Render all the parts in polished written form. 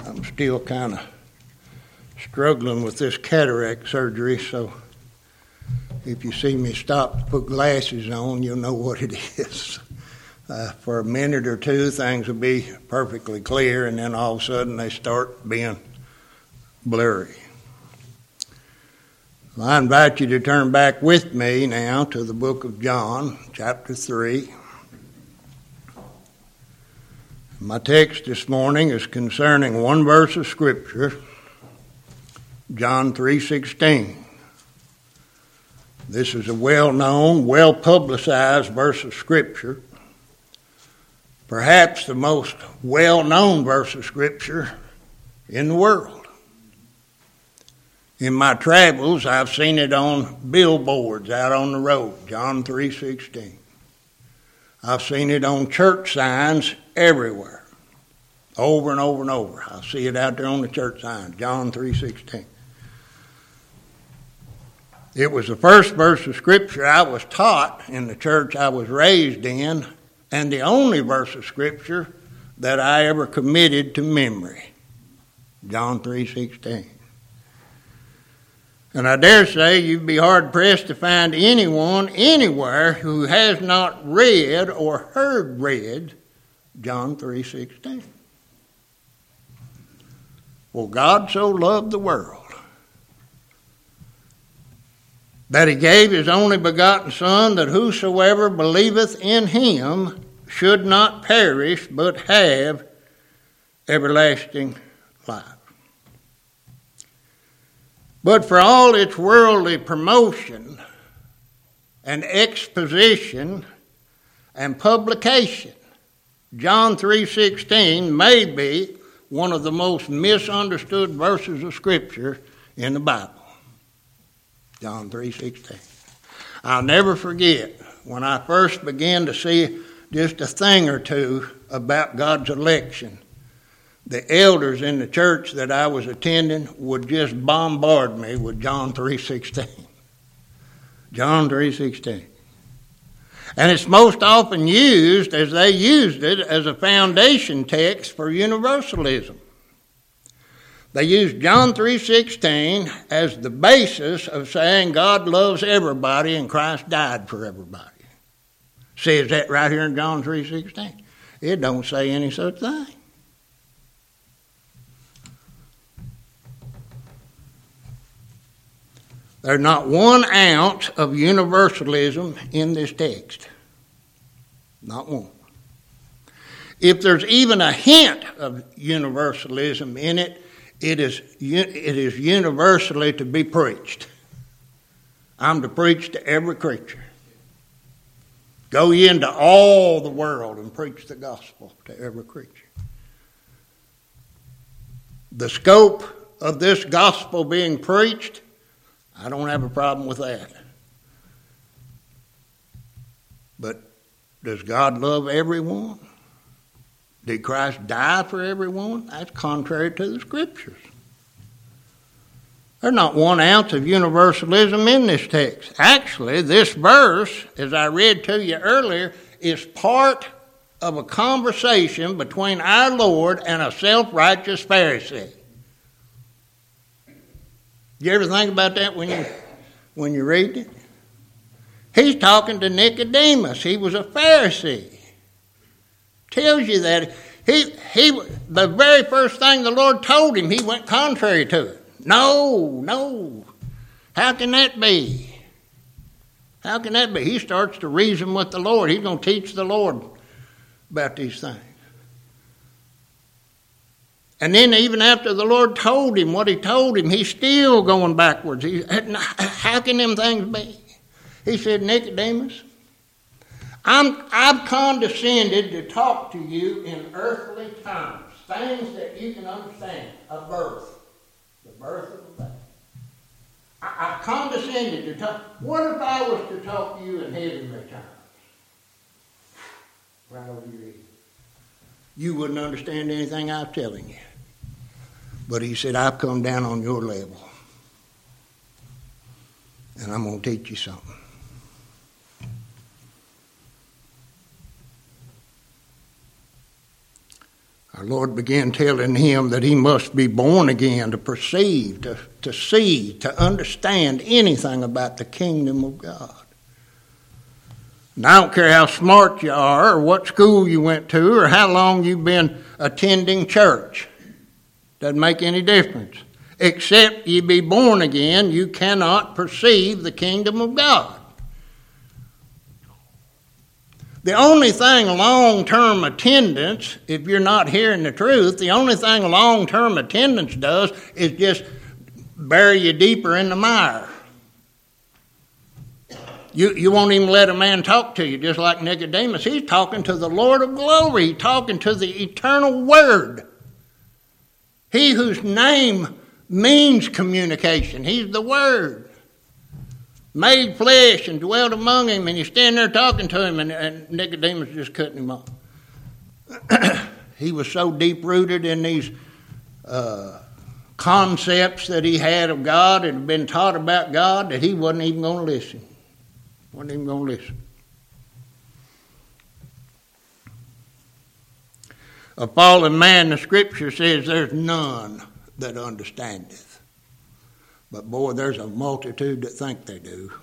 I'm still kind of struggling with this cataract surgery, so if you see me stop to put glasses on, you'll know what it is. For a minute or two, things will be perfectly clear, and then all of a sudden they start being blurry. Well, I invite you to turn back with me now to the book of John, chapter 3. My text this morning is concerning one verse of Scripture, John 3:16. This is a well-known, well-publicized verse of Scripture, perhaps the most well-known verse of Scripture in the world. In my travels, I've seen it on billboards out on the road, John 3:16. I've seen it on church signs everywhere, over and over and over. I see it out there on the church sign, John 3:16. It was the first verse of Scripture I was taught in the church I was raised in, and the only verse of Scripture that I ever committed to memory, John 3:16. And I dare say you'd be hard-pressed to find anyone anywhere who has not read or heard read John 3:16. For God so loved the world that he gave his only begotten Son, that whosoever believeth in him should not perish, but have everlasting life. But for all its worldly promotion and exposition and publication, John 3:16 may be one of the most misunderstood verses of Scripture in the Bible. John 3:16. I'll never forget when I first began to see just a thing or two about God's election. The elders in the church that I was attending would just bombard me with John 3:16. John 3:16. And it's most often used, as they used it, as a foundation text for universalism. They used John 3:16 as the basis of saying God loves everybody and Christ died for everybody. Says that right here in John 3:16. It don't say any such thing. There's not 1 ounce of universalism in this text. Not one. If there's even a hint of universalism in it, it is universally to be preached. I'm to preach to every creature. Go ye into all the world and preach the gospel to every creature. The scope of this gospel being preached, I don't have a problem with that. But does God love everyone? Did Christ die for everyone? That's contrary to the Scriptures. There's not 1 ounce of universalism in this text. Actually, this verse, as I read to you earlier, is part of a conversation between our Lord and a self-righteous Pharisee. You ever think about that when you read it? He's talking to Nicodemus. He was a Pharisee. Tells you that the very first thing the Lord told him, he went contrary to it. No. How can that be? How can that be? He starts to reason with the Lord. He's going to teach the Lord about these things. And then even after the Lord told him what he told him, he's still going backwards. How can them things be? He said, Nicodemus, I've condescended to talk to you in earthly terms, things that you can understand, a birth, the birth of a baby. I condescended to talk. What if I was to talk to you in heavenly terms? Right over your head. You wouldn't understand anything I'm telling you. But he said, I've come down on your level. And I'm going to teach you something. the Lord began telling him that he must be born again to perceive, to see, to understand anything about the kingdom of God. And I don't care how smart you are or what school you went to or how long you've been attending church. Doesn't make any difference. Except you be born again, you cannot perceive the kingdom of God. The only thing long-term attendance, if you're not hearing the truth, the only thing long-term attendance does is just bury you deeper in the mire. You won't even let a man talk to you, just like Nicodemus. He's talking to the Lord of glory. He's talking to the eternal Word. He whose name means communication. He's the Word. Made flesh and dwelt among him, and he's standing there talking to him, and Nicodemus just cutting him off. He was so deep-rooted in these concepts that he had of God and had been taught about God that he wasn't even going to listen. Wasn't even going to listen. A fallen man, the Scripture says, there's none that understandeth. But boy, there's a multitude that think they do.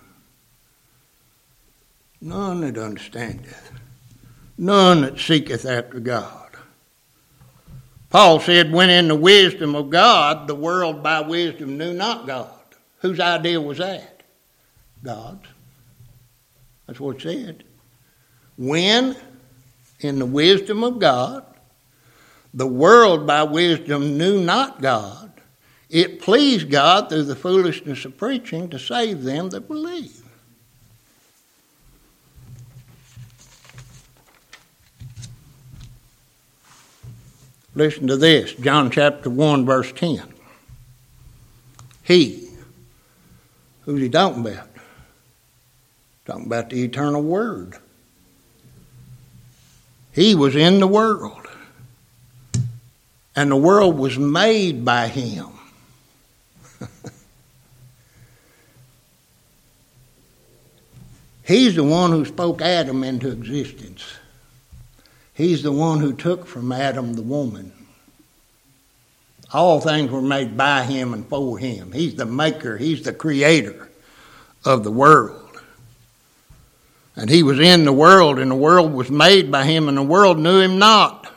None that understandeth. None that seeketh after God. Paul said, when in the wisdom of God, the world by wisdom knew not God. Whose idea was that? God's. That's what it said. When in the wisdom of God, the world by wisdom knew not God, it pleased God through the foolishness of preaching to save them that believe. Listen to this, John chapter 1, verse 10. He, who's he talking about? Talking about the eternal Word. He was in the world, and the world was made by him. He's the one who spoke Adam into existence. He's the one who took from Adam the woman. All things were made by him and for him. He's the maker. He's the creator of the world. And he was in the world, and the world was made by him, and the world knew him not.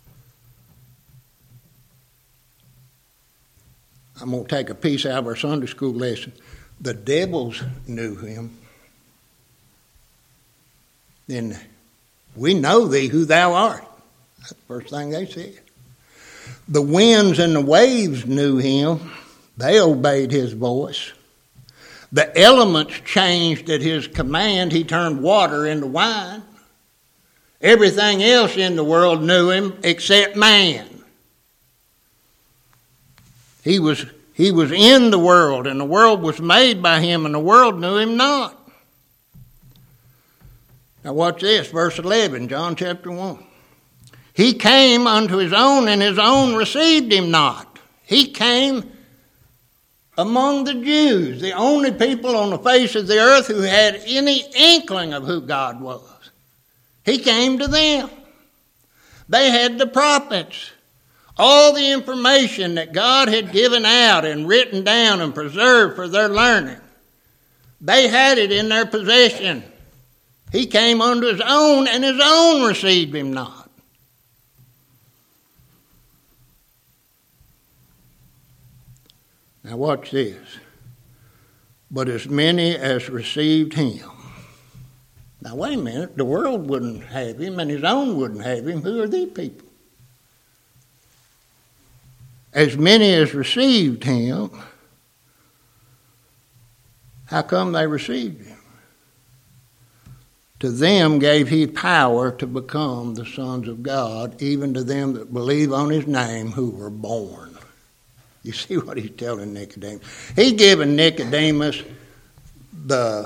I'm going to take a piece out of our Sunday school lesson. The devils knew him. Then we know thee who thou art. That's the first thing they said. The winds and the waves knew him. They obeyed his voice. The elements changed at his command. He turned water into wine. Everything else in the world knew him except man. He was in the world, and the world was made by him, and the world knew him not. Now watch this, verse 11, John chapter 1. He came unto his own, and his own received him not. He came among the Jews, the only people on the face of the earth who had any inkling of who God was. He came to them. They had the prophets. All the information that God had given out and written down and preserved for their learning, they had it in their possession. He came unto his own, and his own received him not. Now watch this. But as many as received him. Now wait a minute. The world wouldn't have him, and his own wouldn't have him. Who are these people? As many as received him. How come they received him? To them gave he power to become the sons of God, even to them that believe on his name, who were born. You see what he's telling Nicodemus? He's giving Nicodemus the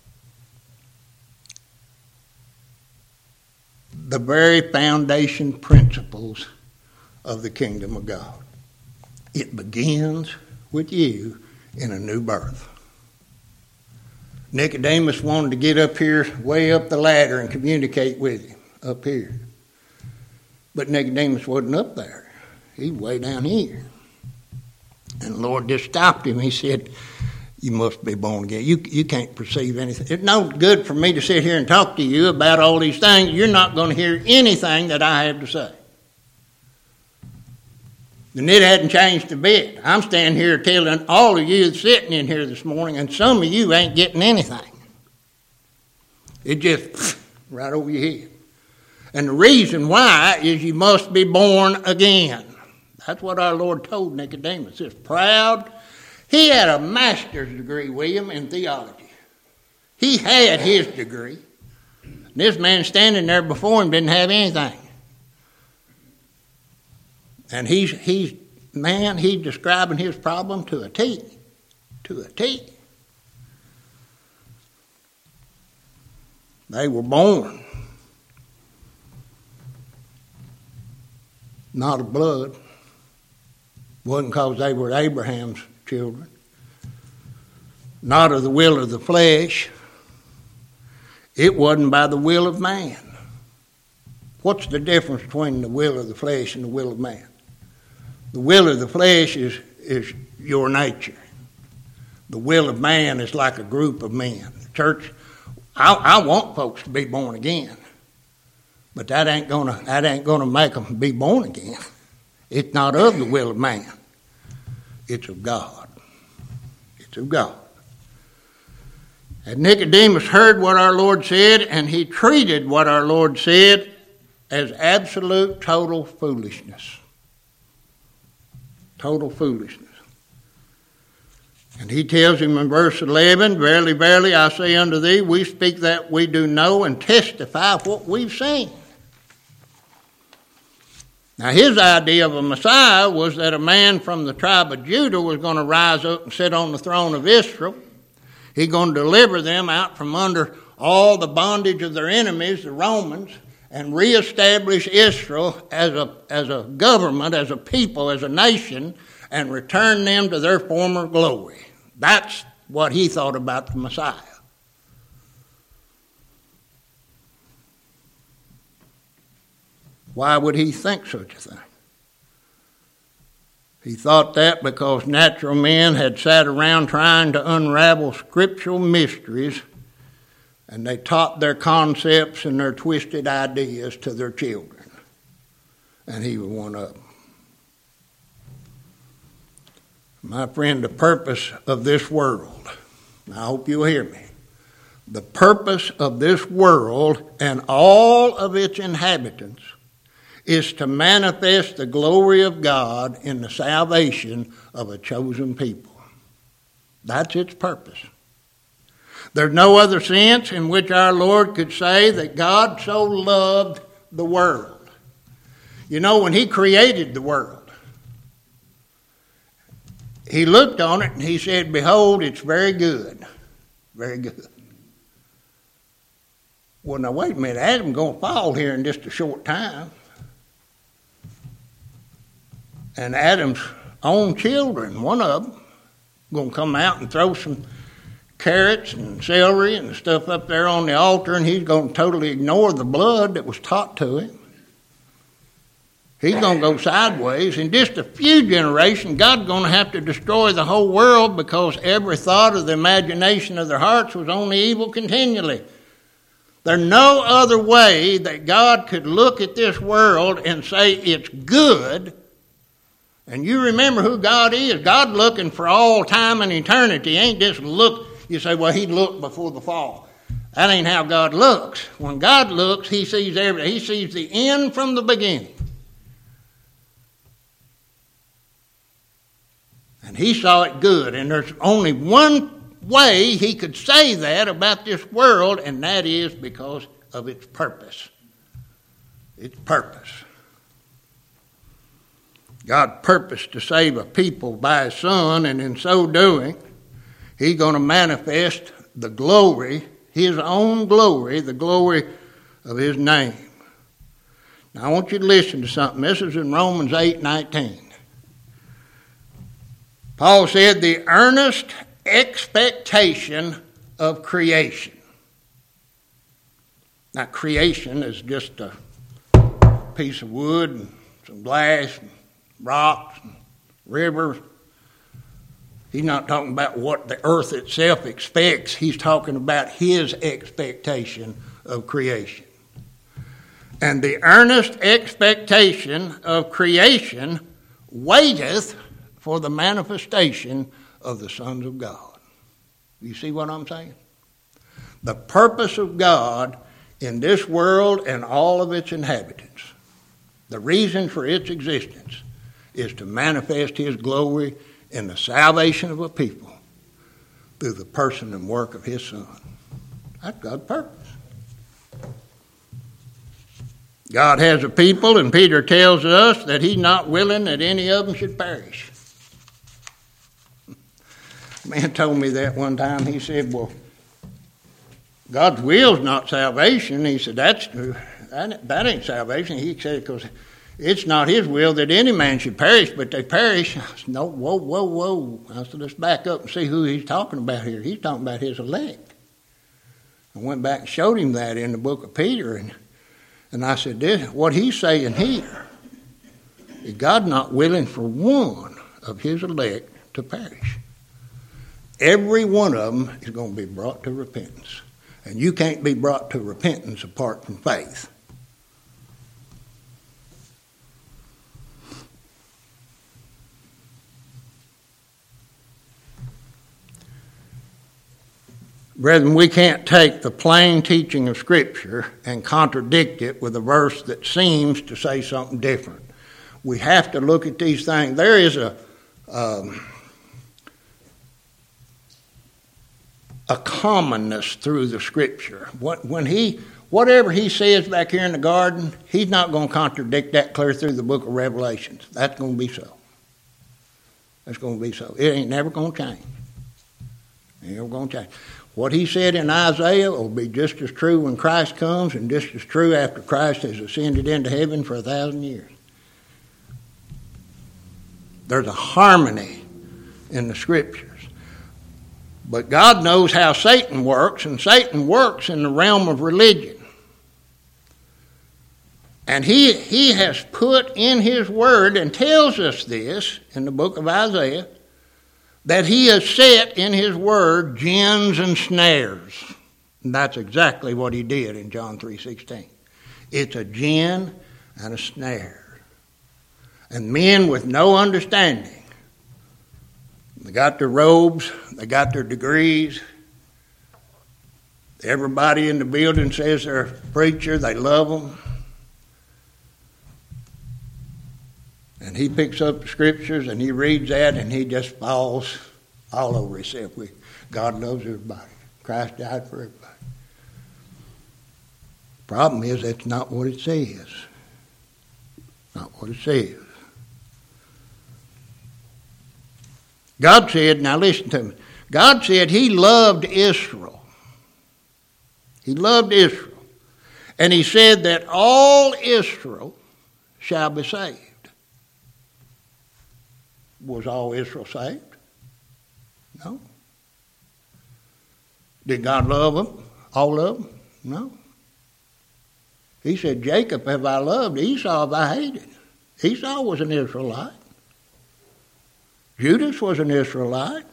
very foundation principles of the kingdom of God. It begins with you in a new birth. Nicodemus wanted to get up here, way up the ladder, and communicate with him up here. But Nicodemus wasn't up there. He was way down here. And the Lord just stopped him. He said, you must be born again. You can't perceive anything. It's no good for me to sit here and talk to you about all these things. You're not going to hear anything that I have to say. And it hadn't changed a bit. I'm standing here telling all of you sitting in here this morning, and some of you ain't getting anything. It just right over your head. And the reason why is you must be born again. That's what our Lord told Nicodemus. This proud. He had a master's degree, William, in theology. He had his degree. And this man standing there before him didn't have anything. And he's describing his problem to a T. To a T. They were born. Not of blood. Wasn't because they were Abraham's children. Not of the will of the flesh. It wasn't by the will of man. What's the difference between the will of the flesh and the will of man? The will of the flesh is your nature. The will of man is like a group of men. Church, I want folks to be born again, but that ain't gonna make them be born again. It's not of the will of man. It's of God. It's of God. And Nicodemus heard what our Lord said, and he treated what our Lord said as absolute, total foolishness. Total foolishness. And he tells him in verse 11, Verily, verily, I say unto thee, we speak that we do know and testify what we've seen. Now his idea of a Messiah was that a man from the tribe of Judah was going to rise up and sit on the throne of Israel. He's going to deliver them out from under all the bondage of their enemies, the Romans, and reestablish Israel as a government, as a people, as a nation, and return them to their former glory. That's what he thought about the Messiah. Why would he think such a thing? He thought that because natural men had sat around trying to unravel scriptural mysteries, and they taught their concepts and their twisted ideas to their children. And he was one of them. My friend, the purpose of this world, I hope you'll hear me, the purpose of this world and all of its inhabitants is to manifest the glory of God in the salvation of a chosen people. That's its purpose. There's no other sense in which our Lord could say that God so loved the world. You know, when he created the world, he looked on it and he said, Behold, it's very good. Very good. Well, now wait a minute. Adam's going to fall here in just a short time. And Adam's own children, one of them, going to come out and throw some carrots and celery and stuff up there on the altar, and he's going to totally ignore the blood that was taught to him. He's going to go sideways. In just a few generations, God's going to have to destroy the whole world because every thought of the imagination of their hearts was only evil continually. There's no other way that God could look at this world and say it's good. And you remember who God is. God looking for all time and eternity. He ain't just look. You say, well, he looked before the fall. That ain't how God looks. When God looks, he sees everything. He sees the end from the beginning. And he saw it good. And there's only one way he could say that about this world, and that is because of its purpose. Its purpose. God purposed to save a people by his Son, and in so doing, he's going to manifest the glory, his own glory, the glory of his name. Now I want you to listen to something. This is in Romans 8:19. Paul said, the earnest expectation of creation. Now creation is just a piece of wood and some glass and rocks and rivers. He's not talking about what the earth itself expects. He's talking about his expectation of creation. And the earnest expectation of creation waiteth for the manifestation of the sons of God. You see what I'm saying? The purpose of God in this world and all of its inhabitants, the reason for its existence, is to manifest his glory in the salvation of a people through the person and work of his Son. That's God's purpose. God has a people, and Peter tells us that he's not willing that any of them should perish. A man told me that one time. He said, well, God's will is not salvation. He said, that ain't salvation. He said, because it's not his will that any man should perish, but they perish. I said, no, whoa. I said, let's back up and see who he's talking about here. He's talking about his elect. I went back and showed him that in the book of Peter, and I said, what he's saying here is God not willing for one of his elect to perish. Every one of them is going to be brought to repentance. And you can't be brought to repentance apart from faith. Brethren, we can't take the plain teaching of Scripture and contradict it with a verse that seems to say something different. We have to look at these things. There is a commonness through the Scripture. Whatever he says back here in the garden, he's not going to contradict that clear through the book of Revelations. That's going to be so. That's going to be so. It ain't never going to change. It ain't never going to change. What he said in Isaiah will be just as true when Christ comes and just as true after Christ has ascended into heaven for 1,000 years. There's a harmony in the Scriptures. But God knows how Satan works, and Satan works in the realm of religion. And he has put in his word, and tells us this in the book of Isaiah, that he has set in his word gins and snares. And that's exactly what he did in John 3:16. It's a gin and a snare. And men with no understanding, they got their robes, they got their degrees. Everybody in the building says they're a preacher, they love them. And he picks up the Scriptures and he reads that and he just falls all over himself. God loves everybody. Christ died for everybody. Problem is, that's not what it says. Not what it says. God said, now listen to me. God said he loved Israel. He loved Israel. And he said that all Israel shall be saved. Was all Israel saved? No. Did God love them? All of them? No. He said, Jacob have I loved, Esau have I hated. Esau was an Israelite. Judas was an Israelite.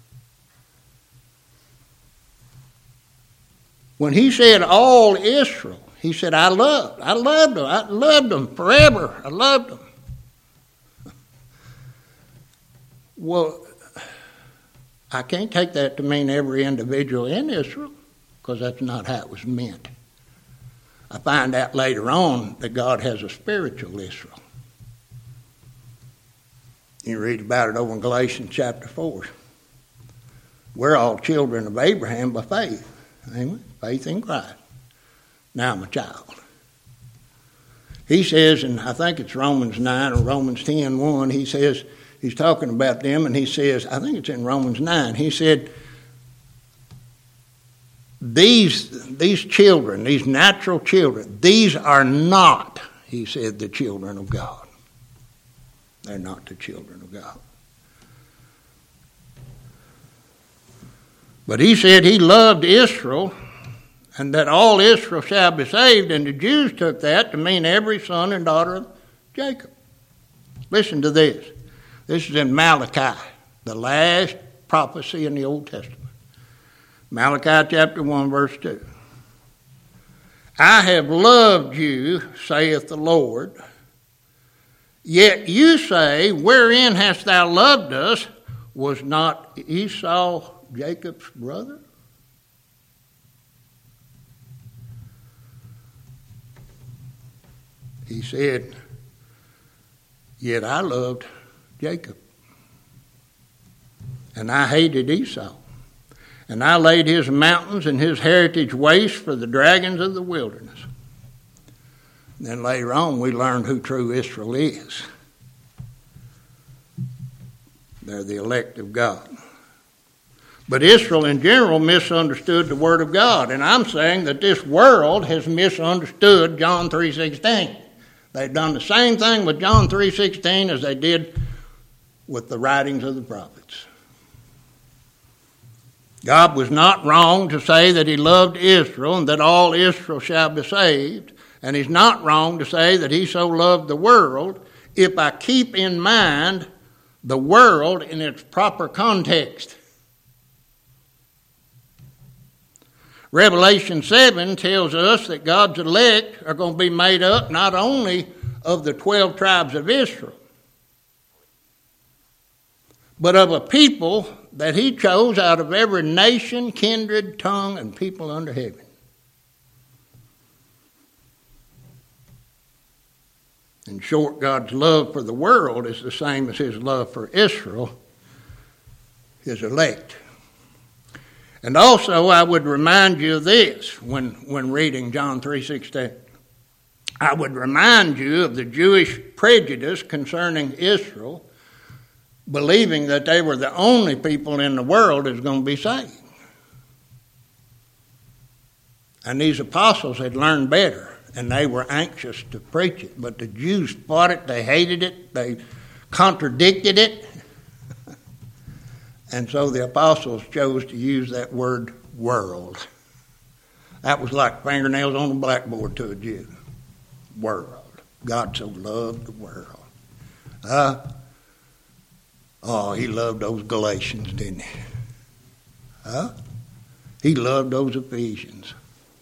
When he said all Israel, he said, I loved them. I loved them forever. I loved them. Well, I can't take that to mean every individual in Israel, because that's not how it was meant. I find out later on that God has a spiritual Israel. You read about it over in Galatians chapter 4. We're all children of Abraham by faith. Amen? Faith in Christ. Now I'm a child. He says, and I think it's Romans 9 or Romans 10:1, he says, he's talking about them, and he says, I think it's in Romans 9, he said, these children, these natural children, these are not, he said, the children of God. They're not the children of God. But he said he loved Israel, and that all Israel shall be saved. And the Jews took that to mean every son and daughter of Jacob. Listen to this. This is in Malachi, the last prophecy in the Old Testament. Malachi chapter 1, verse 2. I have loved you, saith the Lord. Yet you say, wherein hast thou loved us? Was not Esau Jacob's brother? He said, yet I loved Jacob, and I hated Esau. And I laid his mountains and his heritage waste for the dragons of the wilderness. And then later on we learn who true Israel is. They're the elect of God. But Israel in general misunderstood the Word of God. And I'm saying that this world has misunderstood John 3:16. They've done the same thing with John 3:16 as they did with the writings of the prophets. God was not wrong to say that he loved Israel and that all Israel shall be saved. And he's not wrong to say that he so loved the world if I keep in mind the world in its proper context. Revelation 7 tells us that God's elect are going to be made up not only of the 12 tribes of Israel, but of a people that he chose out of every nation, kindred, tongue, and people under heaven. In short, God's love for the world is the same as his love for Israel, his elect. And also, I would remind you of this when reading John 3:16. I would remind you of the Jewish prejudice concerning Israel, believing that they were the only people in the world that's going to be saved. And these apostles had learned better, and they were anxious to preach it. But the Jews fought it, they hated it, they contradicted it. And so the apostles chose to use that word world. That was like fingernails on a blackboard to a Jew. World. God so loved the world. Oh, he loved those Galatians, didn't he? He loved those Ephesians.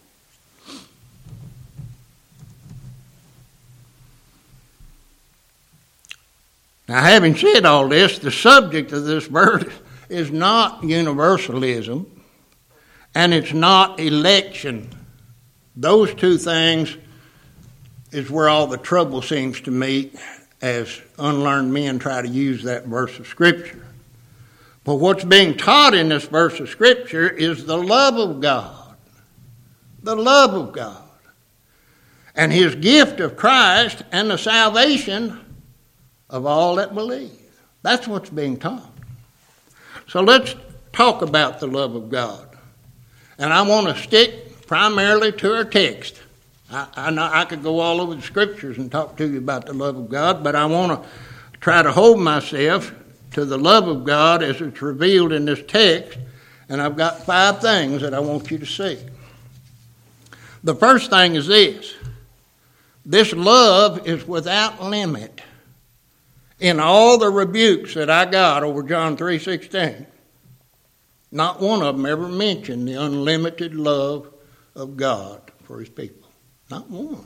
Now, having said all this, the subject of this verse is not universalism, and it's not election. Those two things is where all the trouble seems to meet as unlearned men try to use that verse of Scripture. But what's being taught in this verse of Scripture is the love of God. The love of God. And his gift of Christ and the salvation of all that believe. That's what's being taught. So let's talk about the love of God. And I want to stick primarily to our text. I know I could go all over the Scriptures and talk to you about the love of God, but I want to try to hold myself to the love of God as it's revealed in this text, and I've got 5 things that I want you to see. The first thing is this. This love is without limit. In all the rebukes that I got over John 3:16, not one of them ever mentioned the unlimited love of God for his people. Not one.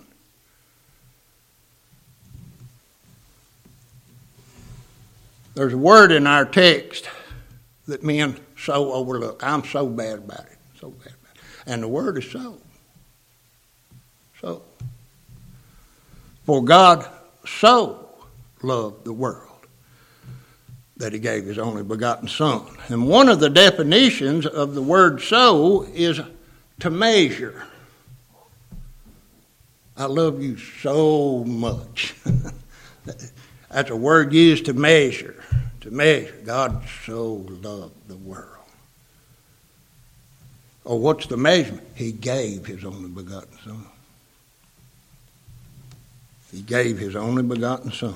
There's a word in our text that men so overlook. I'm so bad about it. So bad about it. And the word is so. So. For God so loved the world that he gave his only begotten Son. And one of the definitions of the word so is to measure. I love you so much. That's a word used to measure. To measure. God so loved the world. Oh, what's the measurement? He gave his only begotten Son. He gave his only begotten Son.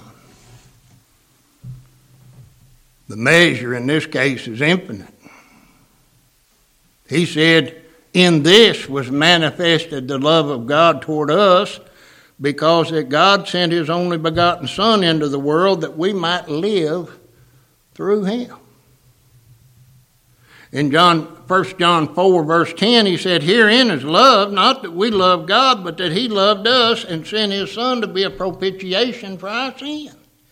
The measure in this case is infinite. He said, In this was manifested the love of God toward us, because that God sent his only begotten Son into the world that we might live through him. In 1 John 4, verse 10, he said, herein is love, not that we love God, but that he loved us and sent his Son to be a propitiation for our sin.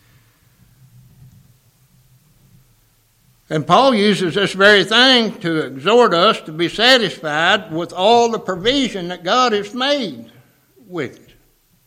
And Paul uses this very thing to exhort us to be satisfied with all the provision that God has made with it.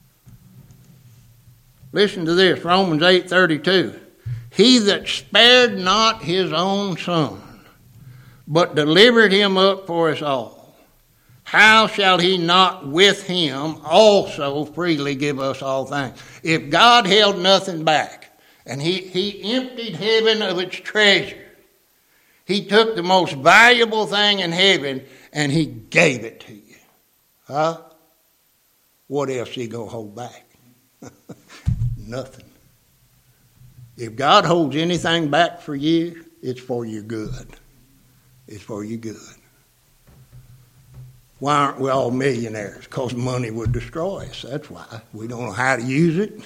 Listen to this, Romans 8:32. He that spared not his own Son, but delivered him up for us all, how shall he not with him also freely give us all things? If God held nothing back, and he emptied heaven of its treasure, he took the most valuable thing in heaven and he gave it to you. Huh? What else he going to hold back? Nothing. If God holds anything back for you, it's for your good. It's for your good. Why aren't we all millionaires? Because money would destroy us. That's why. We don't know how to use it.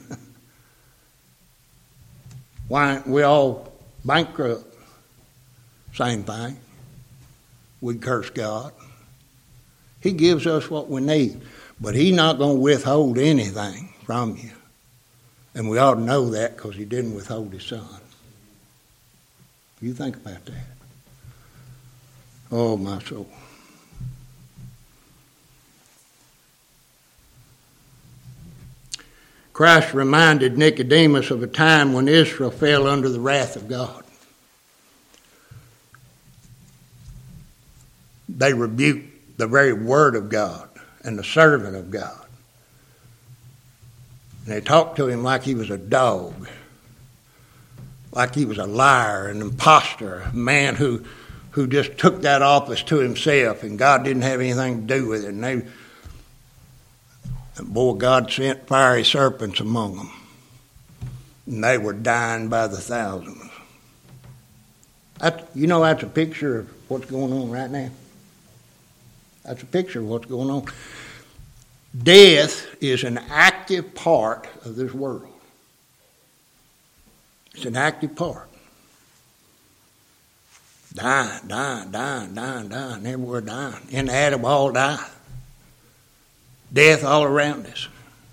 Why aren't we all bankrupt? Same thing. We curse God. He gives us what we need, but he's not going to withhold anything from you. And we ought to know that because he didn't withhold his Son. You think about that. Oh, my soul. Christ reminded Nicodemus of a time when Israel fell under the wrath of God. They rebuked the very word of God and the servant of God. And they talked to him like he was a dog, like he was a liar, an imposter, a man who just took that office to himself and God didn't have anything to do with it. And boy, God sent fiery serpents among them. And they were dying by the thousands. That's a picture of what's going on right now. That's a picture of what's going on. Death is an active part of this world. It's an active part. Dying. Everywhere dying. In Adam, all die. Death all around us.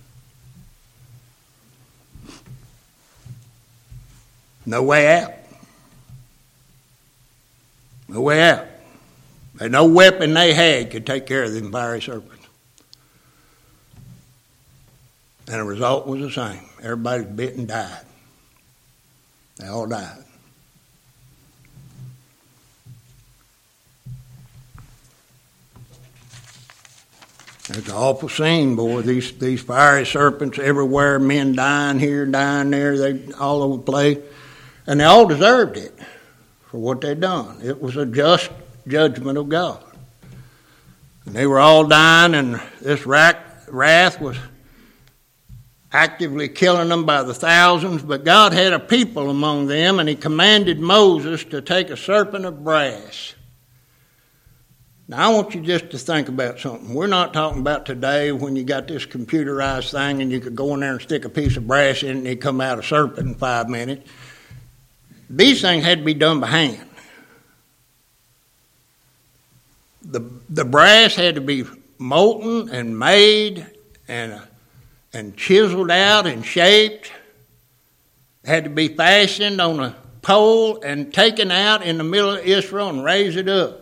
No way out. No way out. And no weapon they had could take care of them fiery serpents. And the result was the same. Everybody was bit and died. They all died. It's an awful scene, boy. These fiery serpents everywhere, men dying here, dying there, they all over the place. And they all deserved it for what they'd done. It was a just judgment of God. And they were all dying, and this wrath was actively killing them by the thousands. But God had a people among them, and he commanded Moses to take a serpent of brass. Now, I want you just to think about something. We're not talking about today when you got this computerized thing and you could go in there and stick a piece of brass in it and it'd come out a serpent in 5 minutes. These things had to be done by hand. The brass had to be molten and made and chiseled out and shaped. It had to be fastened on a pole and taken out in the middle of Israel and raised it up.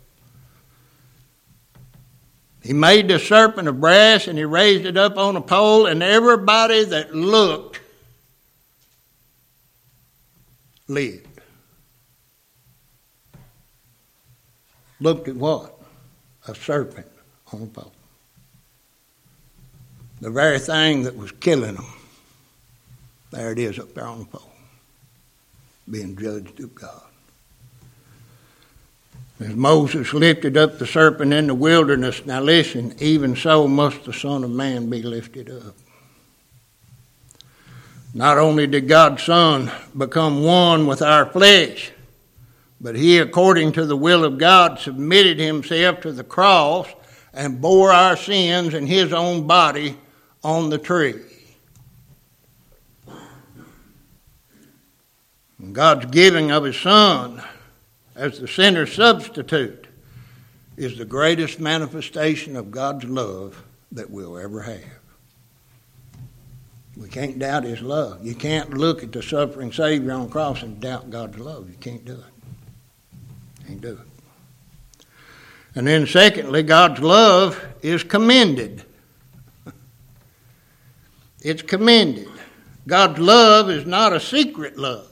He made the serpent of brass and he raised it up on a pole, and everybody that looked lived. Looked at what? A serpent on a pole. The very thing that was killing them. There it is up there on the pole. Being judged of God. As Moses lifted up the serpent in the wilderness, now listen, even so must the Son of Man be lifted up. Not only did God's Son become one with our flesh, But he, according to the will of God, submitted himself to the cross and bore our sins in his own body on the tree. And God's giving of his Son as the sinner's substitute is the greatest manifestation of God's love that we'll ever have. We can't doubt his love. You can't look at the suffering Savior on the cross and doubt God's love. You can't do it. Can't do it. And then secondly, God's love is commended. It's commended. God's love is not a secret love.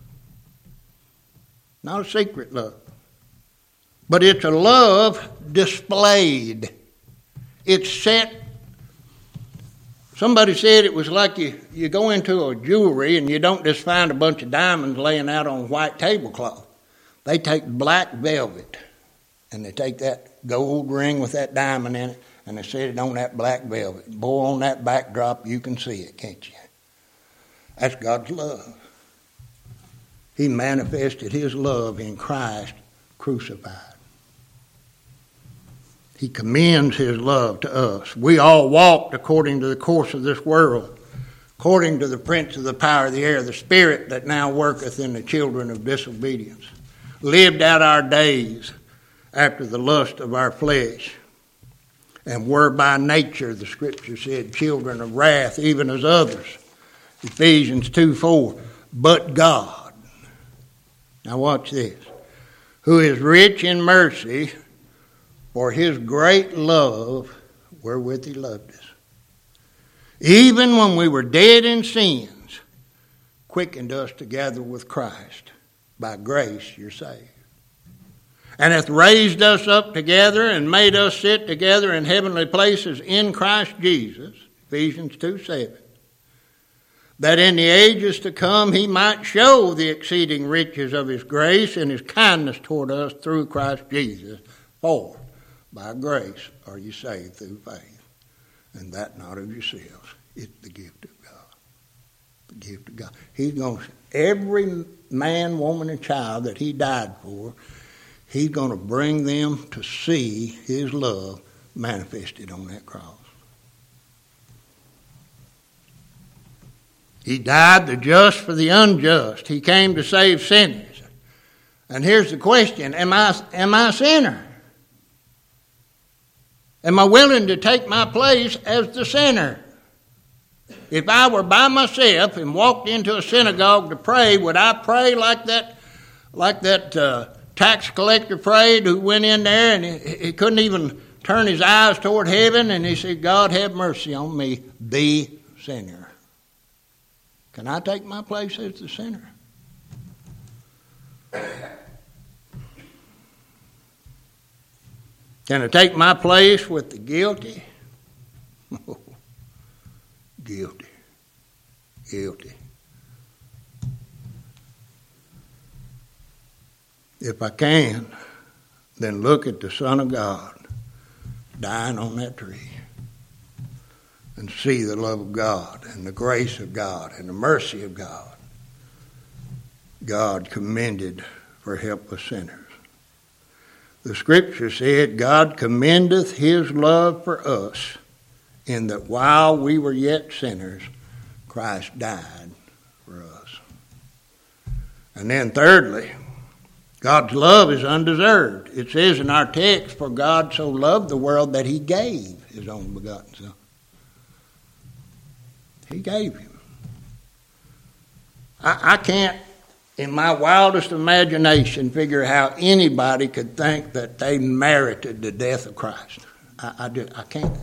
Not a secret love. But it's a love displayed. It's set. Somebody said it was like you go into a jewelry and you don't just find a bunch of diamonds laying out on white tablecloth. They take black velvet and they take that gold ring with that diamond in it and they set it on that black velvet. Boy, on that backdrop you can see it, can't you? That's God's love. He manifested his love in Christ crucified. He commends his love to us. We all walked according to the course of this world, according to the prince of the power of the air, the spirit that now worketh in the children of disobedience. Lived out our days after the lust of our flesh, and were by nature, the scripture said, children of wrath, even as others. Ephesians 2:4. But God, now watch this, who is rich in mercy, for his great love wherewith he loved us, even when we were dead in sins, quickened us together with Christ. By grace you're saved. And hath raised us up together and made us sit together in heavenly places in Christ Jesus, Ephesians 2:7, that in the ages to come he might show the exceeding riches of his grace and his kindness toward us through Christ Jesus. For by grace are you saved through faith, and that not of yourselves. It's the gift of God. The gift of God. He's going to, every man, woman, and child that he died for, he's going to bring them to see his love manifested on that cross. He died the just for the unjust. He came to save sinners. And here's the question, am I a sinner? Am I willing to take my place as the sinner? If I were by myself and walked into a synagogue to pray, would I pray like that tax collector prayed who went in there and he couldn't even turn his eyes toward heaven and he said, God have mercy on me, the sinner. Can I take my place as the sinner? Can I take my place with the guilty? Oh, guilty. If I can, then look at the Son of God dying on that tree and see the love of God and the grace of God and the mercy of God. God commended for helpless sinners. The scripture said, God commendeth his love for us in that while we were yet sinners, Christ died for us. And then thirdly, God's love is undeserved. It says in our text, for God so loved the world that he gave his only begotten Son. He gave him. I can't, in my wildest imagination, figure how anybody could think that they merited the death of Christ. I can't.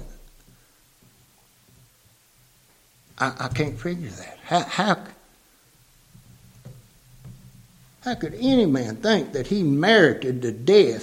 I can't figure that. How could any man think that he merited the death?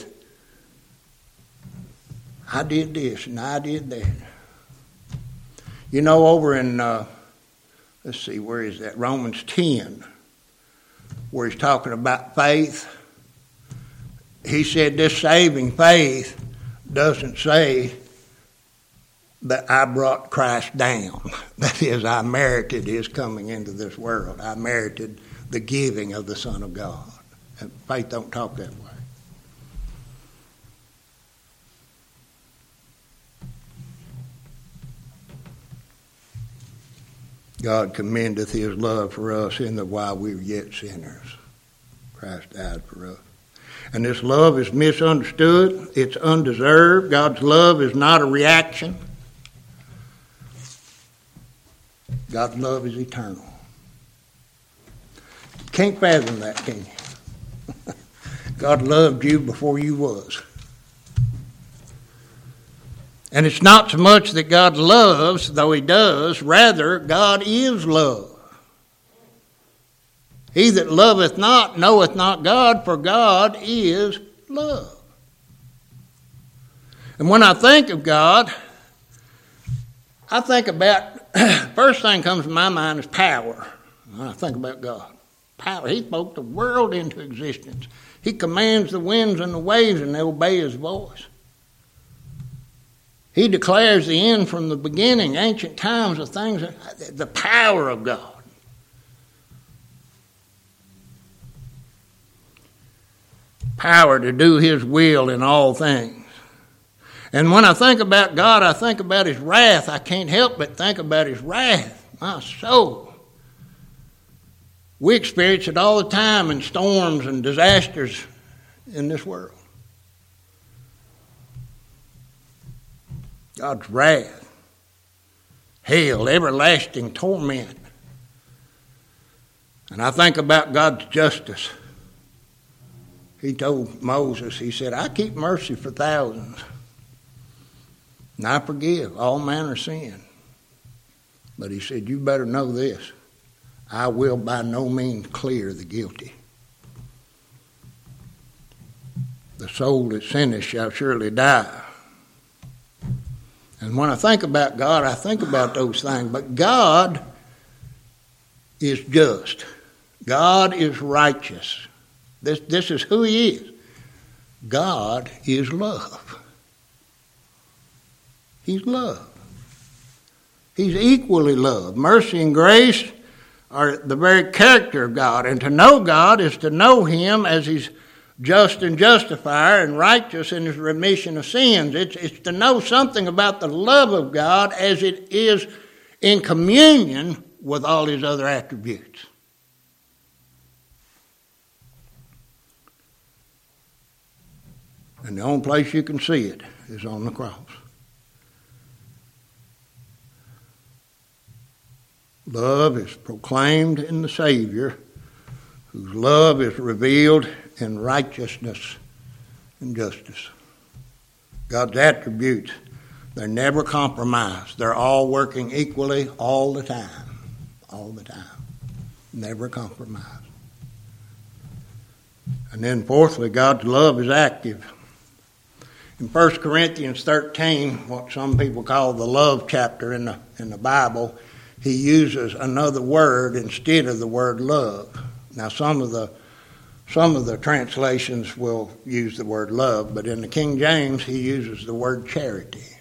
I did this and I did that. You know, over in, let's see, where is that? Romans 10, where he's talking about faith. He said this saving faith doesn't say that I brought Christ down. That is, I merited his coming into this world. I merited the giving of the Son of God. Faith don't talk that way. God commendeth his love for us in that while we were yet sinners, Christ died for us. And this love is misunderstood. It's undeserved. God's love is not a reaction. God's love is eternal. You can't fathom that, can you? God loved you before you was. And it's not so much that God loves, though he does. Rather, God is love. He that loveth not knoweth not God, for God is love. And when I think of God, I think about, first thing comes to my mind is power. When I think about God. Power. He spoke the world into existence. He commands the winds and the waves, and they obey his voice. He declares the end from the beginning, ancient times of things, the power of God. Power to do his will in all things. And when I think about God, I think about his wrath. I can't help but think about his wrath. My soul. We experience it all the time in storms and disasters in this world. God's wrath, hell, everlasting torment. And I think about God's justice. He told Moses, he said, I keep mercy for thousands, and I forgive all manner of sin. But he said, you better know this, I will by no means clear the guilty. The soul that sinneth shall surely die. And when I think about God, I think about those things. But God is just. God is righteous. This is who he is. God is love. He's love. He's equally love. Mercy and grace are the very character of God. And to know God is to know him as he's just and justifier and righteous in his remission of sins. It's to know something about the love of God as it is in communion with all his other attributes. And the only place you can see it is on the cross. Love is proclaimed in the Savior, whose love is revealed in righteousness and justice. God's attributes, they're never compromised. They're all working equally all the time. All the time. Never compromised. And then fourthly, God's love is active. In 1 Corinthians 13, what some people call the love chapter in the Bible, he uses another word instead of the word love. Now some of the translations will use the word love, but in the King James he uses the word charity.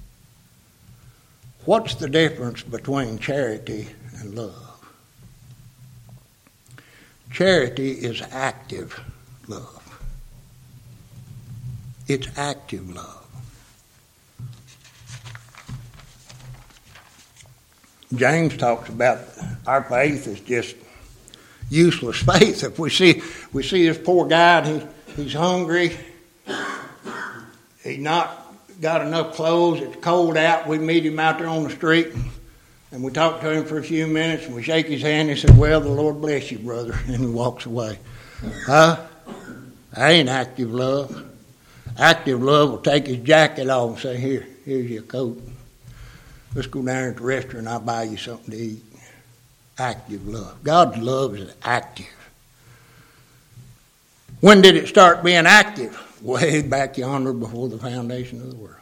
What's the difference between charity and love? Charity is active love. It's active love. James talks about our faith is just useless faith. If we see this poor guy and he's hungry, he's not got enough clothes, it's cold out, we meet him out there on the street and we talk to him for a few minutes and we shake his hand and he said, well, the Lord bless you, brother, and he walks away. That ain't active love. Active love will take his jacket off and say, here's your coat. Let's go down to the restaurant, I'll buy you something to eat. Active love. God's love is active. When did it start being active? Way back yonder before the foundation of the world.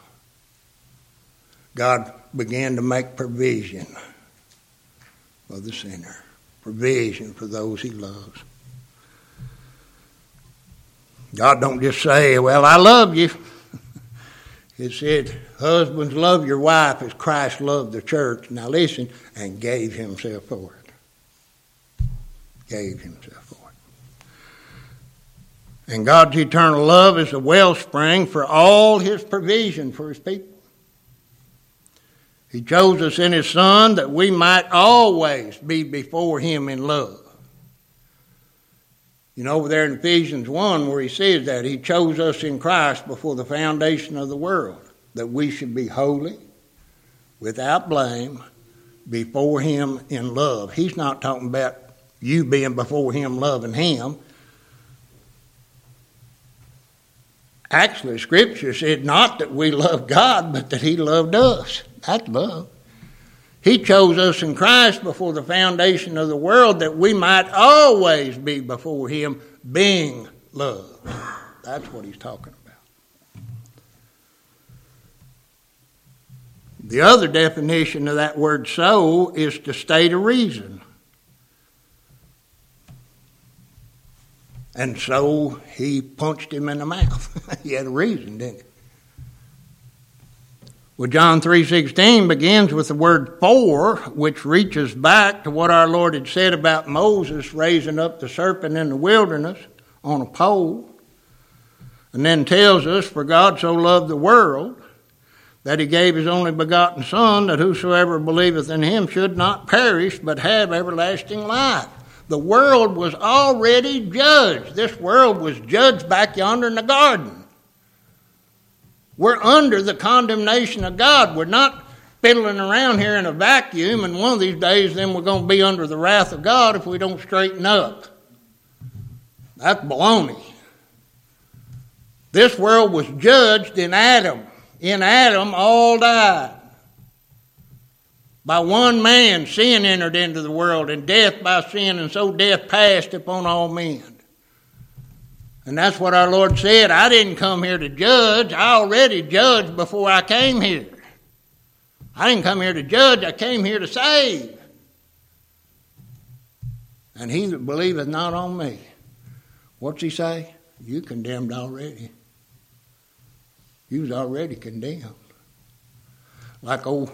God began to make provision for the sinner. Provision for those he loves. God don't just say, well, I love you. It said, husbands, love your wife as Christ loved the church. Now listen, and gave himself for it. Gave himself for it. And God's eternal love is a wellspring for all his provision for his people. He chose us in his Son that we might always be before him in love. You know, over there in Ephesians 1 where he says that, he chose us in Christ before the foundation of the world, that we should be holy, without blame, before him in love. He's not talking about you being before him loving him. Actually, Scripture said not that we love God, but that he loved us. That's love. He chose us in Christ before the foundation of the world that we might always be before him being loved. That's what he's talking about. The other definition of that word so is to state a reason. And so he punched him in the mouth. He had a reason, didn't he? Well, John 3:16 begins with the word for, which reaches back to what our Lord had said about Moses raising up the serpent in the wilderness on a pole. And then tells us, for God so loved the world that he gave his only begotten Son, that whosoever believeth in him should not perish, but have everlasting life. The world was already judged. This world was judged back yonder in the garden. We're under the condemnation of God. We're not fiddling around here in a vacuum, and one of these days then we're going to be under the wrath of God if we don't straighten up. That's baloney. This world was judged in Adam. In Adam all died. By one man sin entered into the world, and death by sin, and so death passed upon all men. And that's what our Lord said. I didn't come here to judge. I already judged before I came here. I didn't come here to judge. I came here to save. And he that believeth not on me. What's he say? You condemned already. You was already condemned. Like old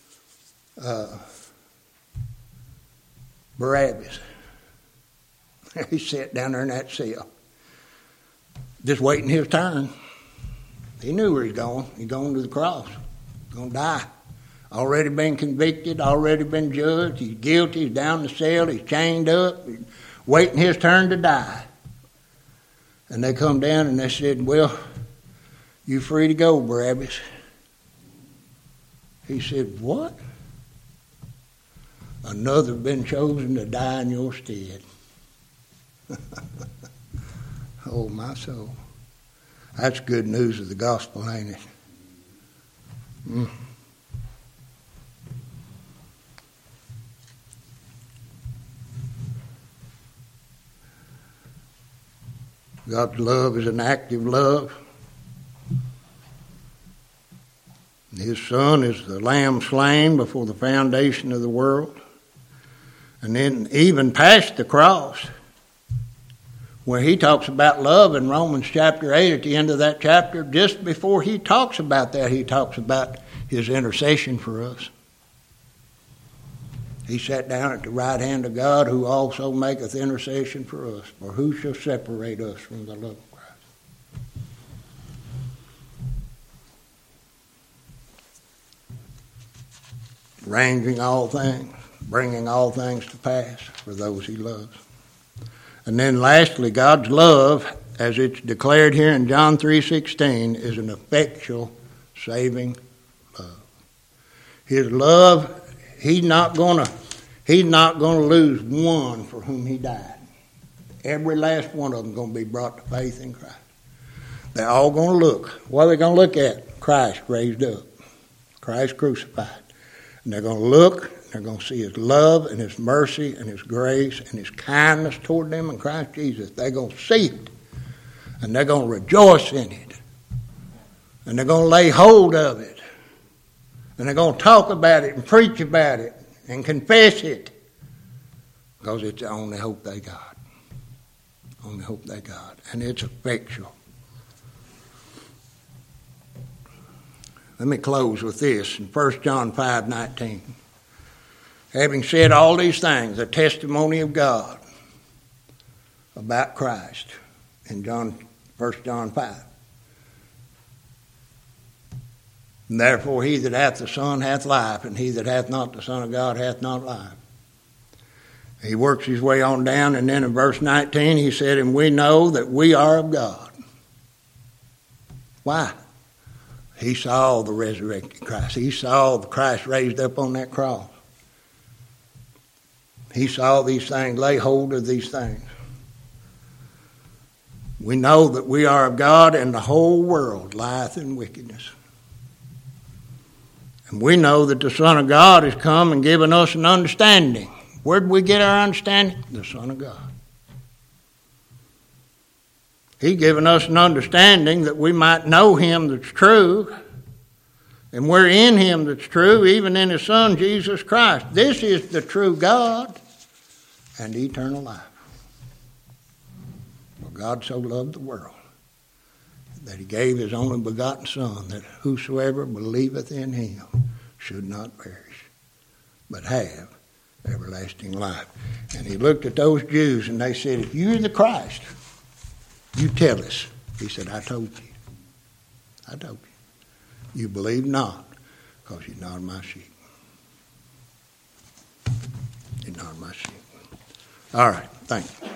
Barabbas. He sat down there in that cell, just waiting his turn. He knew where he's going. He's going to the cross. He's going to die. Already been convicted, already been judged. He's guilty. He's down the cell. He's chained up, he's waiting his turn to die. And they come down and they said, well, you free to go, Barabbas. He said, what? Another been chosen to die in your stead. Oh, my soul. That's good news of the gospel, ain't it? God's love is an active love. His Son is the Lamb slain before the foundation of the world. And then even past the cross, where he talks about love in Romans chapter 8 at the end of that chapter, just before he talks about that, he talks about his intercession for us. He sat down at the right hand of God, who also maketh intercession for us. For who shall separate us from the love of Christ? Arranging all things, bringing all things to pass for those he loves. And then lastly, God's love, as it's declared here in John 3:16, is an effectual saving love. His love, He's not going to lose one for whom he died. Every last one of them is going to be brought to faith in Christ. They're all going to look. What are they going to look at? Christ raised up. Christ crucified. And they're going to look, they're going to see his love and his mercy and his grace and his kindness toward them in Christ Jesus. They're going to see it. And they're going to rejoice in it. And they're going to lay hold of it. And they're going to talk about it and preach about it and confess it. Because it's the only hope they got. Only hope they got. And it's effectual. Let me close with this in 1 John 5:19. Having said all these things, the testimony of God about Christ. in 1 John 5. And therefore he that hath the Son hath life, and he that hath not the Son of God hath not life. He works his way on down, and then in verse 19 he said, and we know that we are of God. Why? He saw the resurrected Christ. He saw the Christ raised up on that cross. He saw these things, lay hold of these things. We know that we are of God, and the whole world lieth in wickedness. And we know that the Son of God has come and given us an understanding. Where did we get our understanding? The Son of God. He's given us an understanding that we might know him that's true. And we're in him that's true, even in his Son, Jesus Christ. This is the true God and eternal life. For God so loved the world that he gave his only begotten Son, that whosoever believeth in him should not perish, but have everlasting life. And he looked at those Jews and they said, if you're the Christ, you tell us. He said, I told you. I told you. You believe not, because you're not my sheep. You're not my sheep. All right, thank you.